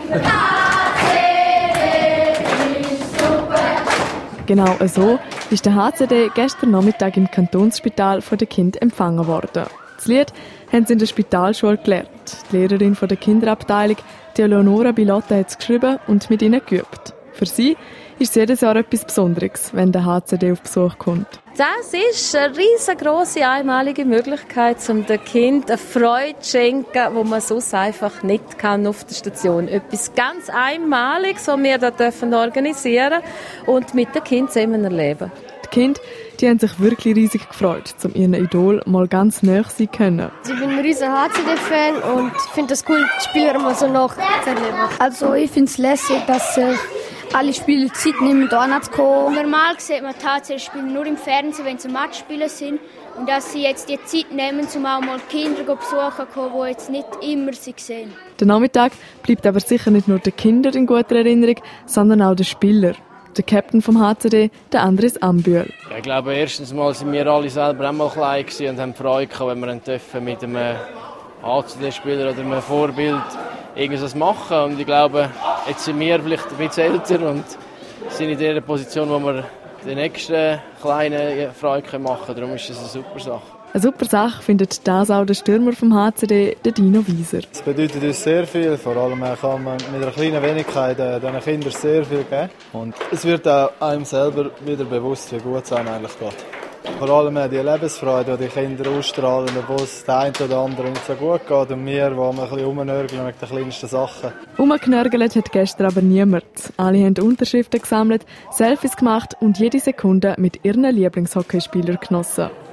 Genau so ist der HCD gestern Nachmittag im Kantonsspital von den Kindern empfangen worden. Das Lied haben sie in der Spitalschule gelernt. Die Lehrerin von der Kinderabteilung, die Eleonora Bilotta, hat es geschrieben und mit ihnen geübt. Für sie ist es jedes Jahr etwas Besonderes, wenn der HCD auf Besuch kommt. Das ist eine riesengroße einmalige Möglichkeit, um den Kindern eine Freude zu schenken, die man sonst einfach nicht kann auf der Station. Etwas ganz Einmaliges, was wir da organisieren dürfen und mit den Kindern zusammen erleben. Die Kinder, die haben sich wirklich riesig gefreut, um ihren Idol mal ganz nahe sein können. Ich bin ein riesen HCD-Fan und finde es cool, die Spieler mal so nachzuerleben. Also ich finde es lässig, dass alle Spieler Zeit nehmen, hierher zu kommen. Normal sieht man die HCD-Spieler nur im Fernsehen, wenn sie Matchspieler sind. Und dass sie jetzt die Zeit nehmen, um auch mal Kinder besuchen können, die jetzt nicht immer sie sehen. Der Nachmittag bleibt aber sicher nicht nur den Kindern in guter Erinnerung, sondern auch den Spielern. Der Captain vom HCD, der Andres Ambühl. Ich glaube, erstens mal sind wir alle selber auch mal klein und haben Freude gehabt, wenn wir mit einem HCD-Spieler oder einem Vorbild irgendwas machen. Und ich glaube, jetzt sind wir vielleicht ein bisschen älter und sind in der Position, wo wir den nächsten kleinen Freude machen können. Darum ist das eine super Sache. Eine super Sache findet das auch der Stürmer vom HCD, der Dino Wieser. Es bedeutet uns sehr viel, vor allem kann man mit einer kleinen Wenigkeit diesen Kindern sehr viel geben. Und es wird auch einem selber wieder bewusst, wie gut es einem eigentlich geht. Vor allem die Lebensfreude, die die Kinder ausstrahlen, obwohl es der einen oder anderen nicht so gut geht. Und wir, die ein bisschen rumnörgeln mit den kleinsten Sachen. Rumgenörgelt hat gestern aber niemand. Alle haben Unterschriften gesammelt, Selfies gemacht und jede Sekunde mit ihren Lieblingshockeyspielern genossen.